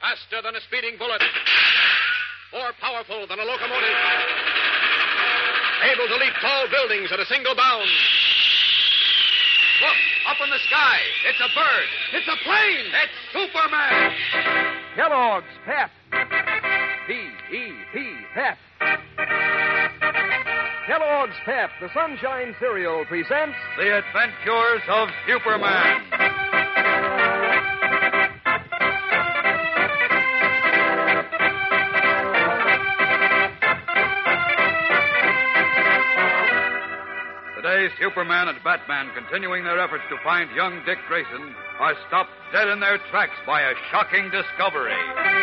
Faster than a speeding bullet. More powerful than a locomotive. Able to leap tall buildings at a single bound. Look, up in the sky. It's a bird. It's a plane. It's Superman. Kellogg's Pep. P-E-P, Pep. Kellogg's Pep, the Sunshine Cereal, presents The Adventures of Superman. Today, Superman and Batman, continuing their efforts to find young Dick Grayson, are stopped dead in their tracks by a shocking discovery.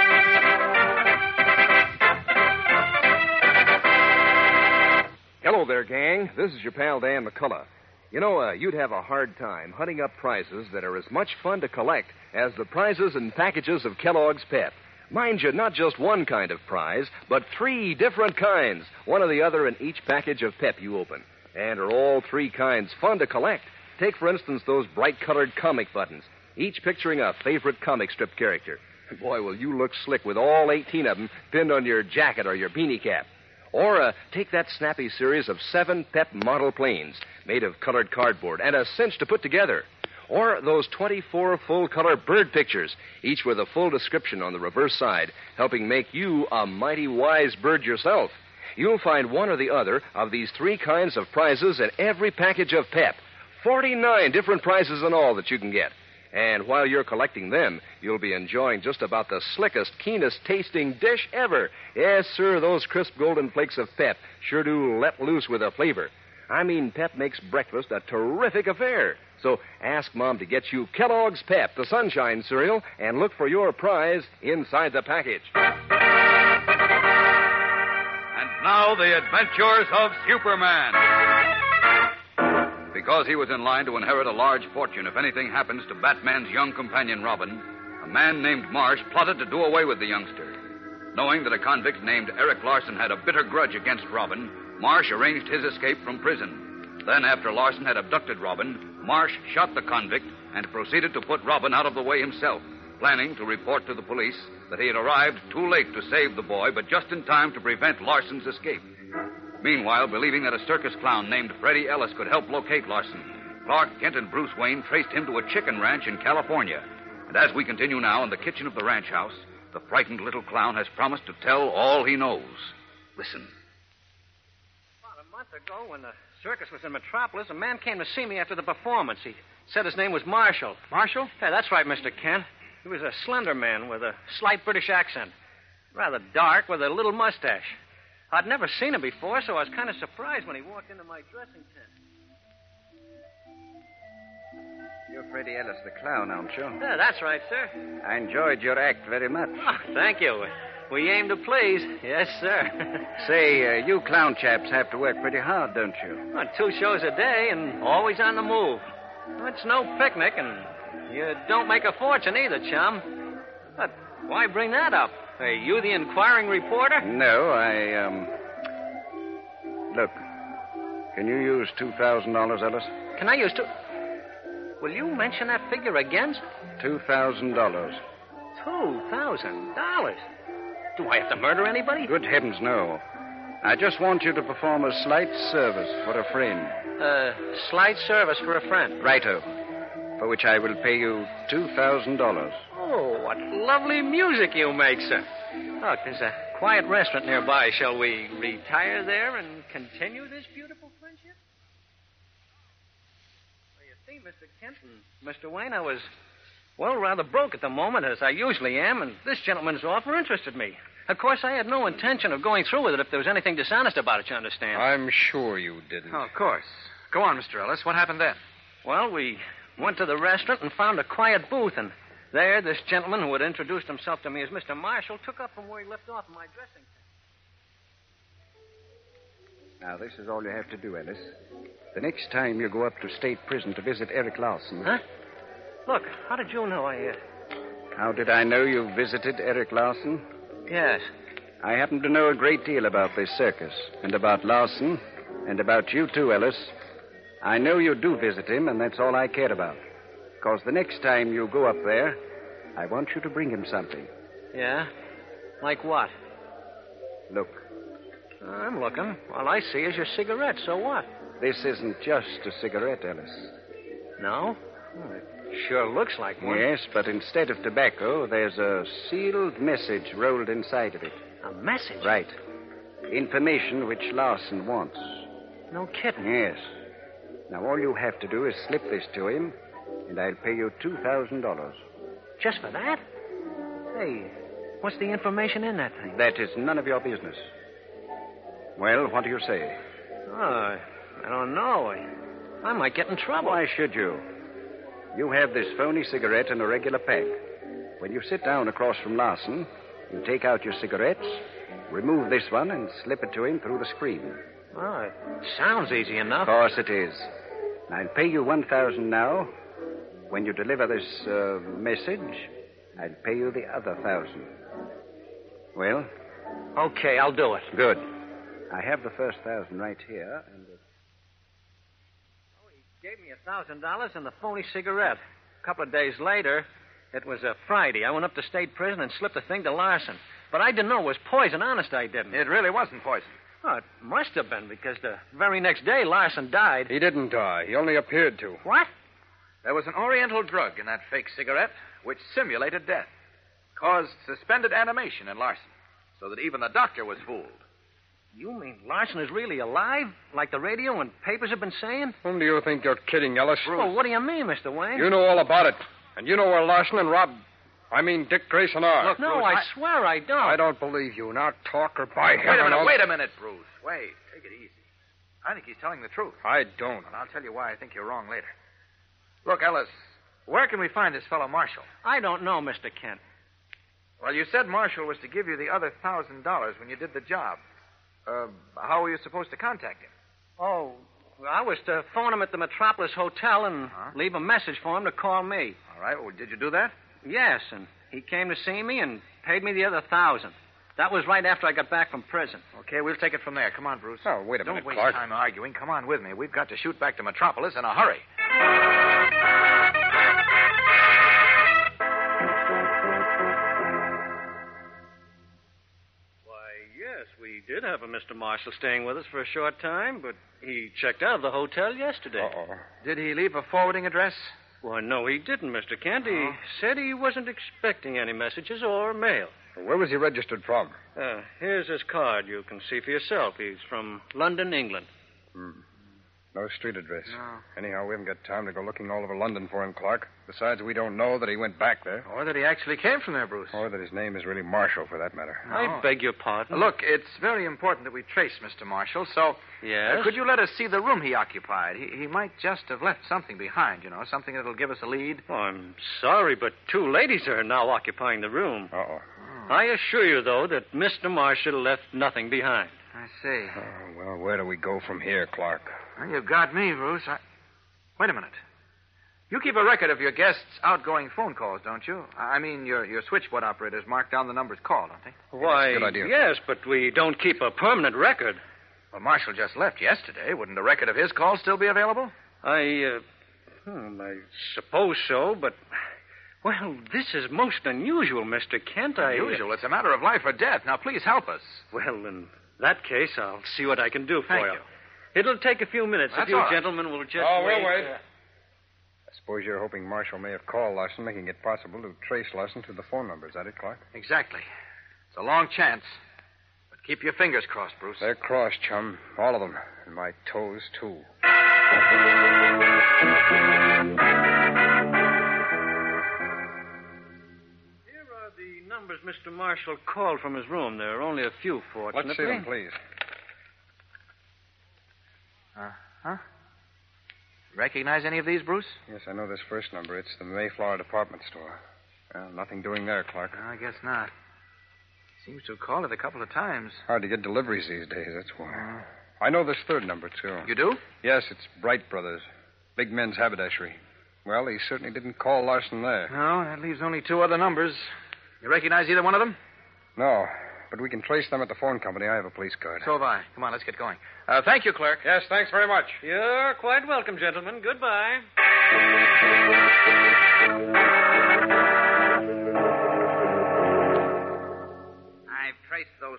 Hello there, gang. This is your pal Dan McCullough. You know, you'd have a hard time hunting up prizes that are as much fun to collect as the prizes and packages of Kellogg's Pep. Mind you, not just one kind of prize, but 3 different kinds, one or the other in each package of Pep you open. And are all 3 kinds fun to collect? Take, for instance, those bright-colored comic buttons, each picturing a favorite comic strip character. Boy, will you look slick with all 18 of them pinned on your jacket or your beanie cap. Or take that snappy series of 7 Pep model planes made of colored cardboard and a cinch to put together. Or those 24 full-color bird pictures, each with a full description on the reverse side, helping make you a mighty wise bird yourself. You'll find one or the other of these 3 kinds of prizes in every package of Pep. 49 different prizes in all that you can get. And while you're collecting them, you'll be enjoying just about the slickest, keenest tasting dish ever. Yes, sir, those crisp golden flakes of Pep sure do let loose with a flavor. I mean, Pep makes breakfast a terrific affair. So ask Mom to get you Kellogg's Pep, the Sunshine Cereal, and look for your prize inside the package. And now, the adventures of Superman. Because he was in line to inherit a large fortune if anything happens to Batman's young companion, Robin, a man named Marsh plotted to do away with the youngster. Knowing that a convict named Eric Larson had a bitter grudge against Robin, Marsh arranged his escape from prison. Then, after Larson had abducted Robin, Marsh shot the convict and proceeded to put Robin out of the way himself, planning to report to the police that he had arrived too late to save the boy, but just in time to prevent Larson's escape. Meanwhile, believing that a circus clown named Freddie Ellis could help locate Larson, Clark Kent and Bruce Wayne traced him to a chicken ranch in California. And as we continue now in the kitchen of the ranch house, the frightened little clown has promised to tell all he knows. Listen. About a month ago, when the circus was in Metropolis, a man came to see me after the performance. He said his name was Marshall. Marshall? Yeah, that's right, Mr. Kent. He was a slender man with a slight British accent. Rather dark, with a little mustache. I'd never seen him before, so I was kind of surprised when he walked into my dressing tent. You're Freddie Ellis, the clown, aren't you? Yeah, that's right, sir. I enjoyed your act very much. Oh, thank you. We aim to please. Yes, sir. Say, you clown chaps have to work pretty hard, don't you? Well, 2 shows a day and always on the move. Well, it's no picnic, and you don't make a fortune either, chum. But why bring that up? Are you the inquiring reporter? No, Look, can you use $2,000, Ellis? Can I use Will you mention that figure again? $2,000. $2,000? Do I have to murder anybody? Good heavens, no. I just want you to perform a slight service for a friend. Slight service for a friend. Righto. For which I will pay you $2,000. Oh, what lovely music you make, sir. Look, there's a quiet restaurant nearby. Shall we retire there and continue this beautiful friendship? Well, you see, Mr. Kent and Mr. Wayne, I was, rather broke at the moment, as I usually am, and this gentleman's offer interested me. Of course, I had no intention of going through with it if there was anything dishonest about it, you understand. I'm sure you didn't. Oh, of course. Go on, Mr. Ellis. What happened then? Well, we went to the restaurant and found a quiet booth, and there, this gentleman who had introduced himself to me as Mr. Marshall took up from where he left off in my dressing tent. Now, this is all you have to do, Ellis. The next time you go up to state prison to visit Eric Larson... Huh? Look, how did you know How did I know you visited Eric Larson? Yes. I happen to know a great deal about this circus, and about Larson, and about you, too, Ellis. I know you do visit him, and that's all I care about. Because the next time you go up there, I want you to bring him something. Yeah? Like what? Look, I'm looking. All I see is your cigarette, so what? this isn't just a cigarette, Ellis. No? It sure looks like one. Yes, but instead of tobacco, there's a sealed message rolled inside of it. A message? Right. Information which Larson wants. No kidding. Yes. Now, all you have to do is slip this to him, and I'll pay you $2,000. Just for that? Hey, what's the information in that thing? That is none of your business. Well, what do you say? Oh, I don't know. I might get in trouble. Why should you? You have this phony cigarette in a regular pack. When you sit down across from Larson, you take out your cigarettes, remove this one, and slip it to him through the screen. Oh, it sounds easy enough. Of course it is. I'll pay you $1,000 now. When you deliver this message, I'll pay you the other $1,000. Well? Okay, I'll do it. Good. I have the first $1,000 right here, and... Oh, he gave me $1,000 and the phony cigarette. A couple of days later, it was a Friday. I went up to state prison and slipped the thing to Larson. But I didn't know it was poison. Honest, I didn't. It really wasn't poison. Oh, it must have been, because the very next day, Larson died. He didn't die. He only appeared to. What? There was an Oriental drug in that fake cigarette which simulated death. Caused suspended animation in Larson, so that even the doctor was fooled. You mean Larson is really alive? Like the radio and papers have been saying? Whom do you think you're kidding, Ellis? Well, what do you mean, Mr. Wayne? You know all about it. And you know where Larson and Dick Grayson are. Look, No, Bruce, I swear I don't. I don't believe you. Now talk or by Wait heaven. wait a minute, Bruce. Wait, take it easy. I think he's telling the truth. I don't. And I'll tell you why I think you're wrong later. Look, Ellis, where can we find this fellow Marshall? I don't know, Mr. Kent. Well, you said Marshall was to give you the other $1,000 when you did the job. How were you supposed to contact him? Oh, I was to phone him at the Metropolis Hotel and leave a message for him to call me. All right, well, did you do that? Yes, and he came to see me and paid me the other $1,000. That was right after I got back from prison. Okay, we'll take it from there. Come on, Bruce. Oh, wait a Don't minute, waste Clark. time arguing. Come on with me. We've got to shoot back to Metropolis in a hurry. Yes, we did have a Mr. Marshall staying with us for a short time, but he checked out of the hotel yesterday. Uh-oh. Did he leave a forwarding address? Well, no, he didn't, Mr. Kent. He said he wasn't expecting any messages or mail. Where was he registered from? Here's his card. You can see for yourself. He's from London, England. No street address. No. Anyhow, we haven't got time to go looking all over London for him, Clark. Besides, we don't know that he went back there. Or that he actually came from there, Bruce. Or that his name is really Marshall, for that matter. I beg your pardon. Look, it's very important that we trace Mr. Marshall, so Yes? could you let us see the room he occupied? He might just have left something behind, something that'll give us a lead. Oh, I'm sorry, but two ladies are now occupying the room. Uh-oh. I assure you, though, that Mr. Marshall left nothing behind. I see. Oh, well, where do we go from here, Clark? Well, you've got me, Bruce. Wait a minute. You keep a record of your guests' outgoing phone calls, don't you? I mean, your switchboard operators mark down the numbers called, don't they? Why, a good idea. yes, but we don't keep a permanent record. Well, Marshall just left yesterday. Wouldn't a record of his calls still be available? I suppose so, but... Well, this is most unusual, Mr. Kent. Unusual. It's a matter of life or death. Now, please help us. Well, in that case, I'll see what I can do for Thank you. you. It'll take a few minutes. That's if you all right. gentlemen will just Oh, we'll wait. wait. I suppose you're hoping Marshall may have called Larson, making it possible to trace Larson to the phone number. Is that it, Clark? Exactly. It's a long chance. But keep your fingers crossed, Bruce. They're crossed, chum. All of them. And my toes, too. Here are the numbers Mr. Marshall called from his room. There are only a few, fortunately. Let's see them, please. Huh? Recognize any of these, Bruce? Yes, I know this first number. It's the Mayflower department store. Well, nothing doing there, Clark. I guess not. Seems to have called it a couple of times. Hard to get deliveries these days, that's why. I know this third number, too. You do? Yes, it's Bright Brothers. Big men's haberdashery. Well, he certainly didn't call Larson there. No, that leaves only two other numbers. You recognize either one of them? No, but we can trace them at the phone company. I have a police card. So have I. Come on, let's get going. Thank you, clerk. Yes, thanks very much. You're quite welcome, gentlemen. Goodbye.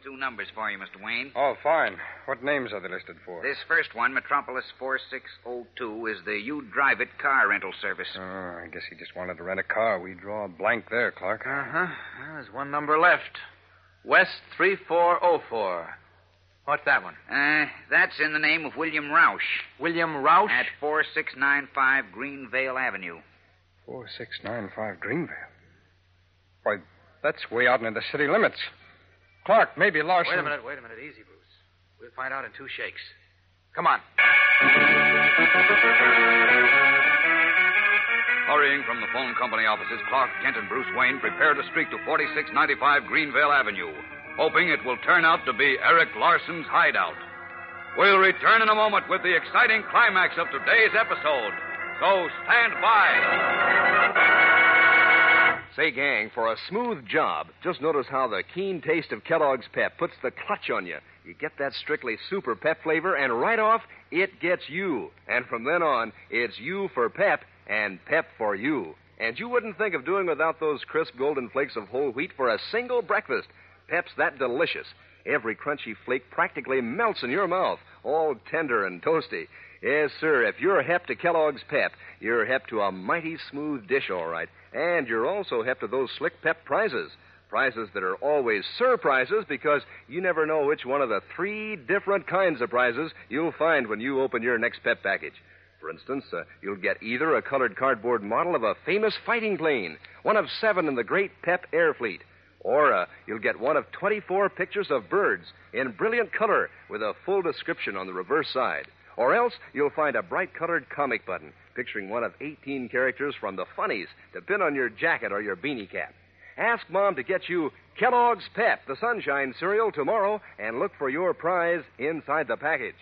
two numbers for you, Mr. Wayne. Oh, fine. What names are they listed for? This first one, Metropolis 4602, is the You Drive It car rental service. Oh, I guess he just wanted to rent a car. We draw a blank there, Clark. Uh-huh. Well, there's one number left. West 3404. What's that one? That's in the name of William Roush. William Roush? At 4695 Greenvale Avenue. 4695 Greenvale. Why, that's way out into the city limits. Clark, maybe Larson... Wait a minute. Easy, Bruce. We'll find out in two shakes. Come on. Hurrying from the phone company offices, Clark Kent and Bruce Wayne prepare to streak to 4695 Greenvale Avenue, hoping it will turn out to be Eric Larson's hideout. We'll return in a moment with the exciting climax of today's episode. So stand by. Say, gang, for a smooth job, just notice how the keen taste of Kellogg's Pep puts the clutch on you. You get that strictly super pep flavor, and right off, it gets you. And from then on, it's you for pep and pep for you. And you wouldn't think of doing without those crisp golden flakes of whole wheat for a single breakfast. Pep's that delicious. Every crunchy flake practically melts in your mouth, all tender and toasty. Yes, sir, if you're hep to Kellogg's Pep, you're hep to a mighty smooth dish, all right. And you're also hep to those slick pep prizes. Prizes that are always surprises because you never know which one of the 3 different kinds of prizes you'll find when you open your next pep package. For instance, you'll get either a colored cardboard model of a famous fighting plane, one of 7 in the great Pep Air Fleet, or you'll get one of 24 pictures of birds in brilliant color with a full description on the reverse side. Or else you'll find a bright-colored comic button picturing one of 18 characters from the funnies to pin on your jacket or your beanie cap. Ask Mom to get you Kellogg's Pep, the Sunshine cereal, tomorrow, and look for your prize inside the package.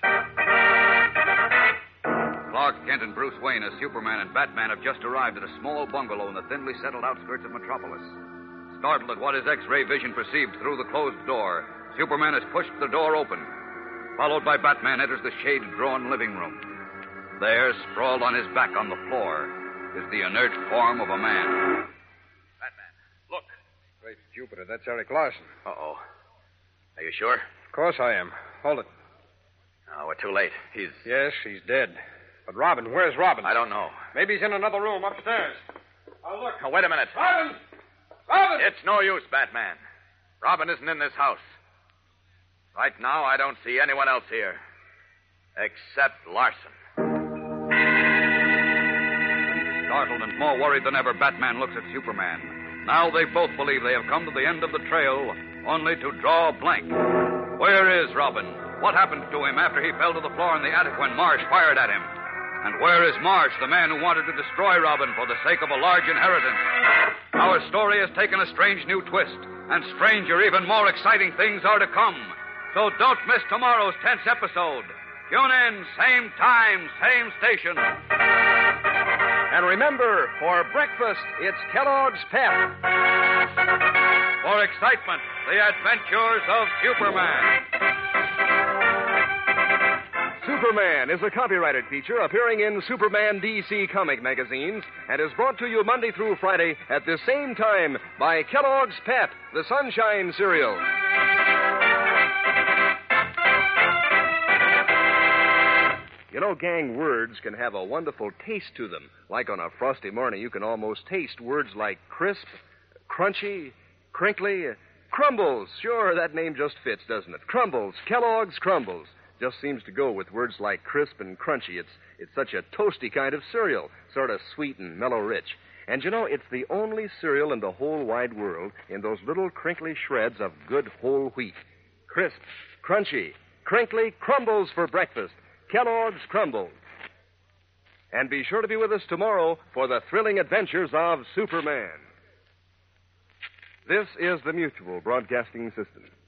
Clark Kent and Bruce Wayne as Superman and Batman have just arrived at a small bungalow in the thinly settled outskirts of Metropolis. Startled at what his X-ray vision perceived through the closed door, Superman has pushed the door open. Followed by Batman, enters the shade-drawn living room. There, sprawled on his back on the floor, is the inert form of a man. Batman, look. Great Jupiter, that's Eric Larson. Uh-oh. Are you sure? Of course I am. Hold it. No, we're too late. Yes, he's dead. But Robin, where's Robin? I don't know. Maybe he's in another room upstairs. Oh, look. Now, wait a minute. Robin! Robin! It's no use, Batman. Robin isn't in this house. Right now, I don't see anyone else here. Except Larson. Startled and more worried than ever, Batman looks at Superman. Now they both believe they have come to the end of the trail, only to draw a blank. Where is Robin? What happened to him after he fell to the floor in the attic when Marsh fired at him? And where is Marsh, the man who wanted to destroy Robin for the sake of a large inheritance? Our story has taken a strange new twist, and stranger, even more exciting things are to come. So don't miss tomorrow's tense episode. Tune in, same time, same station. And remember, for breakfast, it's Kellogg's Pep. For excitement, the adventures of Superman. Superman is a copyrighted feature appearing in Superman DC comic magazines and is brought to you Monday through Friday at the same time by Kellogg's Pep, the Sunshine cereal. You know, gang, words can have a wonderful taste to them. Like on a frosty morning, you can almost taste words like crisp, crunchy, crinkly, crumbles. Sure, that name just fits, doesn't it? Crumbles, Kellogg's Crumbles. Just seems to go with words like crisp and crunchy. It's such a toasty kind of cereal, sort of sweet and mellow rich. And you know, it's the only cereal in the whole wide world in those little crinkly shreds of good whole wheat. Crisp, crunchy, crinkly crumbles for breakfast. Kellogg's Crumbles. And be sure to be with us tomorrow for the thrilling adventures of Superman. This is the Mutual Broadcasting System.